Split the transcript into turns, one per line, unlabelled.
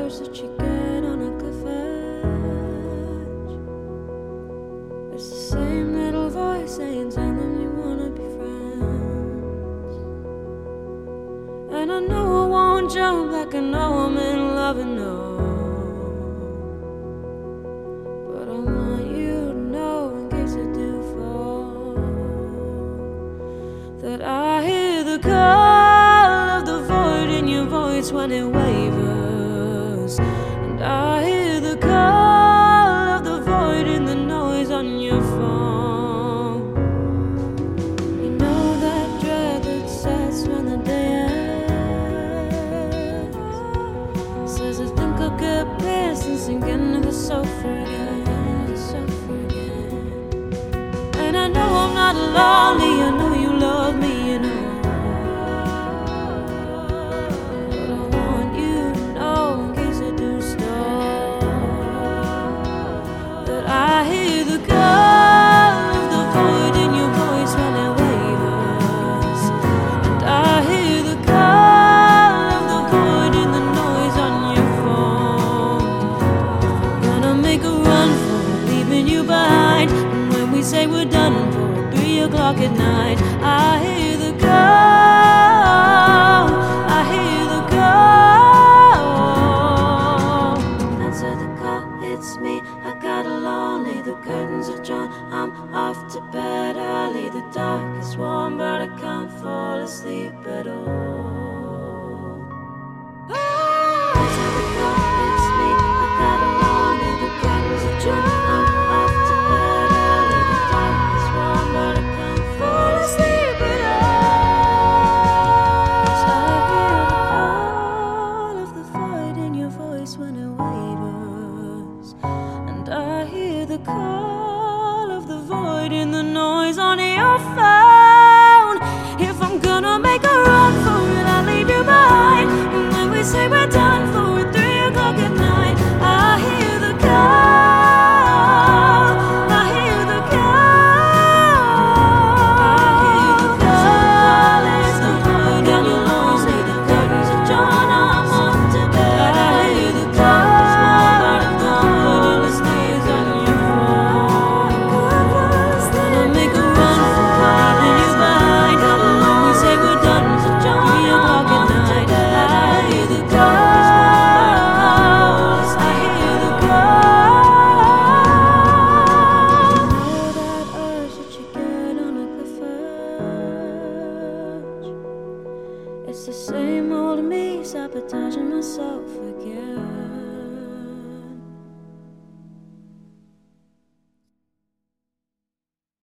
urge that you get on a cliff edge. It's the same little voice saying, tell them you wanna be friends. And I know I won't jump like I know I'm in love and know. But I want you to know, in case I do fall, that I hear the call of the void in your voice when it wavers. And I hear the call of the void in the noise on your phone. You know that dread that sets when the day ends. Says I think I'll get pissed and sink into the sofa again. And I know I'm not lonely, I know you love me, you know. But I want you to know, in case I do stop, that I hear the call of the void in your voice when it wavers. And I hear the call of the void in the noise on your phone. Gonna make a run for it, leaving you behind. And when we say we're done for 3 o'clock at night, I hear the call, I hear the call. Answer the call, it's me, I got a lonely. The curtains are drawn, I'm off to bed early. The dark is warm, but I can't fall asleep at all. Answer the call, it's me, I got a lonely. The curtains are drawn, I'm off to bed early. The dark is warm, but I can't fall asleep at all. 'Cause I hear the call of the void in your voice when it wavers. And I hear the call of the void in the noise on your phone. If I'm gonna make a run for it, I'll leave you behind. And when we say we're done for it, 3 o'clock at night, I hear the call, I hear the call. I hear the call, it's the void in your noise. The curtains are drawn, I'm off to bed. I hear the call, but I can't put in the stays on your phone. Gonna make a run for it, leaving you behind. And when we say we're done for 3 o'clock at night, I hear the call, I hear the call. Know that urge that you get on a cliff edge. It's the same old me sabotaging myself again.